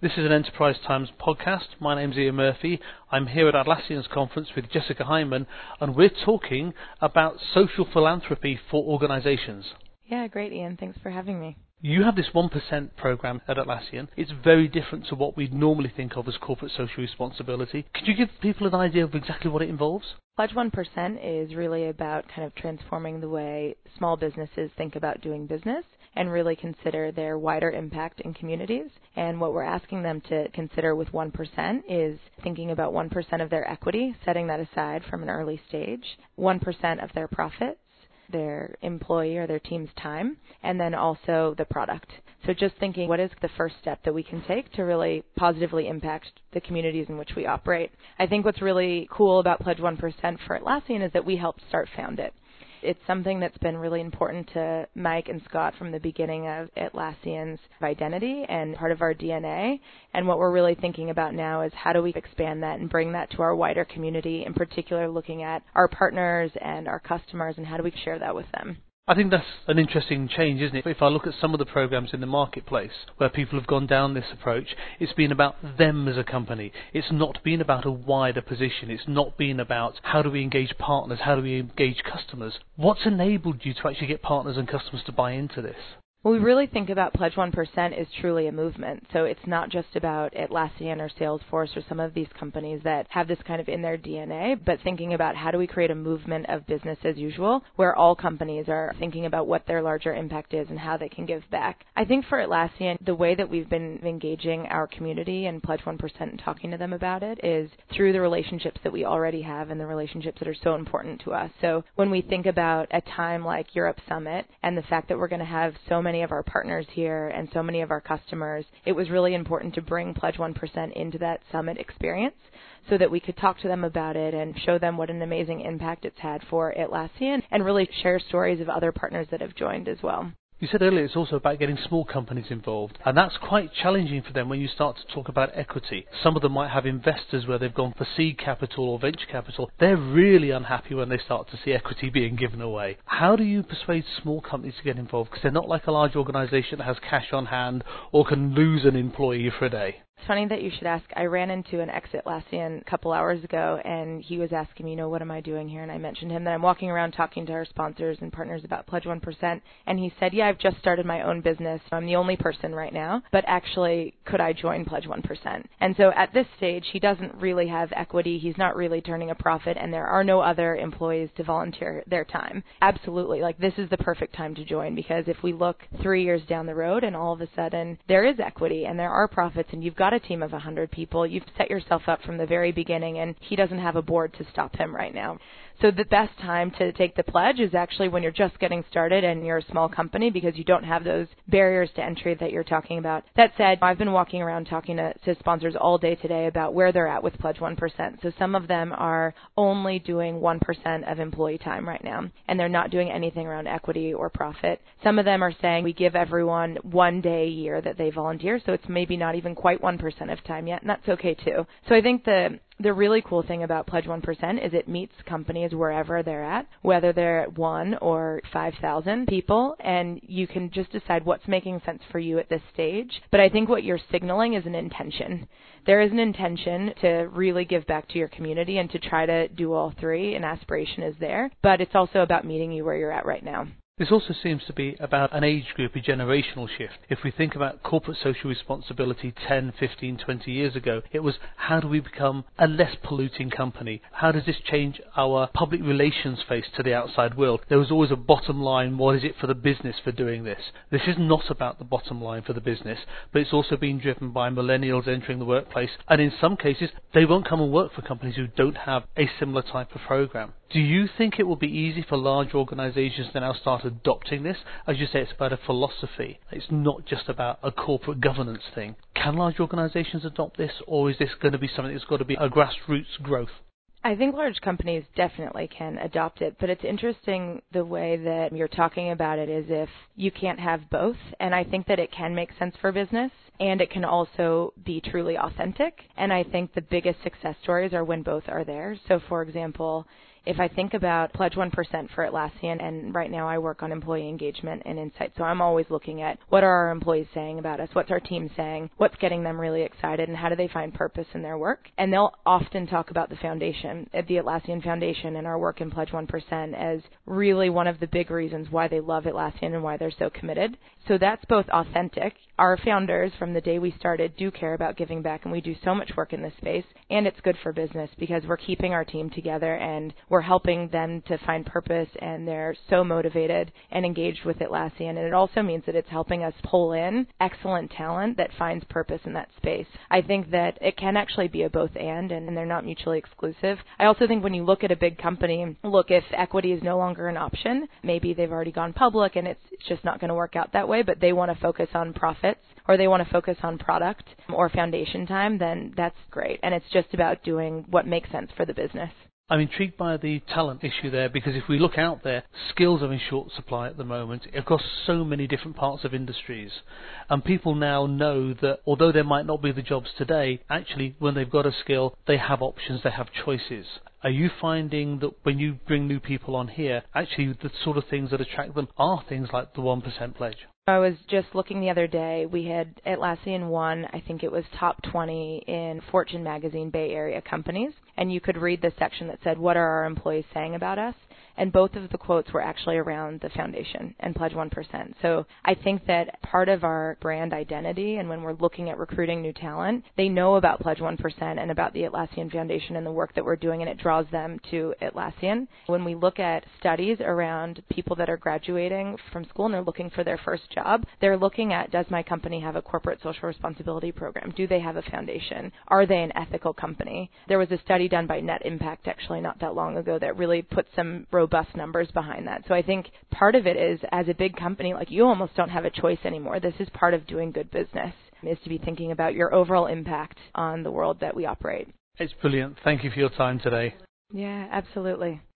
This is an Enterprise Times podcast. My name's Ian Murphy. I'm here at Atlassian's conference with Jessica Hyman, and we're talking about social philanthropy for organizations. Yeah, great, Ian. Thanks for having me. You have this 1% program at Atlassian. It's very different to what we'd normally think of as corporate social responsibility. Could you give people an idea of exactly what it involves? Pledge 1% is really about kind of transforming the way small businesses think about doing business and really consider their wider impact in communities. And what we're asking them to consider with 1% is thinking about 1% of their equity, setting that aside from an early stage, 1% of their profits, their employee or their team's time, and then also the product. So just thinking, what is the first step that we can take to really positively impact the communities in which we operate? I think what's really cool about Pledge 1% for Atlassian is that we helped found it. It's something that's been really important to Mike and Scott from the beginning of Atlassian's identity and part of our DNA. And what we're really thinking about now is how do we expand that and bring that to our wider community, in particular looking at our partners and our customers and how do we share that with them. I think that's an interesting change, isn't it? If I look at some of the programs in the marketplace where people have gone down this approach, it's been about them as a company. It's not been about a wider position. It's not been about how do we engage partners, how do we engage customers. What's enabled you to actually get partners and customers to buy into this? Well, we really think about Pledge 1% as truly a movement. So it's not just about Atlassian or Salesforce or some of these companies that have this kind of in their DNA, but thinking about how do we create a movement of business as usual where all companies are thinking about what their larger impact is and how they can give back. I think for Atlassian, the way that we've been engaging our community and Pledge 1% and talking to them about it is through the relationships that we already have and the relationships that are so important to us. So when we think about a time like Europe Summit and the fact that we're going to have so many of our partners here and so many of our customers, it was really important to bring Pledge 1% into that summit experience so that we could talk to them about it and show them what an amazing impact it's had for Atlassian and really share stories of other partners that have joined as well. You said earlier it's also about getting small companies involved, and that's quite challenging for them when you start to talk about equity. Some of them might have investors where they've gone for seed capital or venture capital. They're really unhappy when they start to see equity being given away. How do you persuade small companies to get involved? Because they're not like a large organisation that has cash on hand or can lose an employee for a day. It's funny that you should ask. I ran into an ex-Atlassian a couple hours ago, and he was asking me, what am I doing here? And I mentioned him that I'm walking around talking to our sponsors and partners about Pledge 1%. And he said, I've just started my own business. I'm the only person right now, but actually, could I join Pledge 1%? And so at this stage, he doesn't really have equity. He's not really turning a profit, and there are no other employees to volunteer their time. Absolutely. This is the perfect time to join, because if we look 3 years down the road and all of a sudden there is equity and there are profits and you've got a team of 100 people, you've set yourself up from the very beginning, and he doesn't have a board to stop him right now. So the best time to take the pledge is actually when you're just getting started and you're a small company, because you don't have those barriers to entry that you're talking about. That said, I've been walking around talking to sponsors all day today about where they're at with Pledge 1%. So some of them are only doing 1% of employee time right now, and they're not doing anything around equity or profit. Some of them are saying we give everyone 1 day a year that they volunteer, so it's maybe not even quite 1% of time yet, and that's okay too. So I think the really cool thing about Pledge 1% is it meets companies wherever they're at, whether they're at 1 or 5,000 people, and you can just decide what's making sense for you at this stage. But I think what you're signaling is an intention. There is an intention to really give back to your community and to try to do all three. An aspiration is there, but it's also about meeting you where you're at right now. This also seems to be about an age group, a generational shift. If we think about corporate social responsibility 10, 15, 20 years ago, it was how do we become a less polluting company? How does this change our public relations face to the outside world? There was always a bottom line. What is it for the business for doing this? This is not about the bottom line for the business, but it's also being driven by millennials entering the workplace. And in some cases, they won't come and work for companies who don't have a similar type of program. Do you think it will be easy for large organizations to now start adopting this? As you say, it's about a philosophy. It's not just about a corporate governance thing. Can large organizations adopt this, or is this going to be something that's got to be a grassroots growth? I think large companies definitely can adopt it, but it's interesting the way that you're talking about it as if you can't have both, and I think that it can make sense for business, and it can also be truly authentic, and I think the biggest success stories are when both are there. So, for example, if I think about Pledge 1% for Atlassian, and right now I work on employee engagement and insight, so I'm always looking at what are our employees saying about us, what's our team saying, what's getting them really excited, and how do they find purpose in their work. And they'll often talk about the foundation, the Atlassian Foundation, and our work in Pledge 1% as really one of the big reasons why they love Atlassian and why they're so committed. So that's both authentic. Our founders, from the day we started, do care about giving back, and we do so much work in this space, and it's good for business because we're keeping our team together and we're helping them to find purpose, and they're so motivated and engaged with Atlassian. And it also means that it's helping us pull in excellent talent that finds purpose in that space. I think that it can actually be a both and they're not mutually exclusive. I also think when you look at a big company, look, if equity is no longer an option, maybe they've already gone public and it's just not going to work out that way, but they want to focus on profits or they want to focus on product or foundation time, then that's great. And it's just about doing what makes sense for the business. I'm intrigued by the talent issue there, because if we look out there, skills are in short supply at the moment across so many different parts of industries. And people now know that although there might not be the jobs today, actually when they've got a skill, they have options, they have choices. Are you finding that when you bring new people on here, actually the sort of things that attract them are things like the 1% pledge? I was just looking the other day. We had Atlassian won, I think it was top 20 in Fortune magazine Bay Area companies, and you could read the section that said, what are our employees saying about us? And both of the quotes were actually around the foundation and Pledge 1%. So I think that part of our brand identity, and when we're looking at recruiting new talent, they know about Pledge 1% and about the Atlassian Foundation and the work that we're doing, and it draws them to Atlassian. When we look at studies around people that are graduating from school and they're looking for their first job, they're looking at, does my company have a corporate social responsibility program? Do they have a foundation? Are they an ethical company? There was a study done by Net Impact actually not that long ago that really put some robust numbers behind that. So I think part of it is, as a big company, like, you almost don't have a choice anymore. This is part of doing good business, is to be thinking about your overall impact on the world that we operate. It's brilliant. Thank you for your time today. Yeah, absolutely.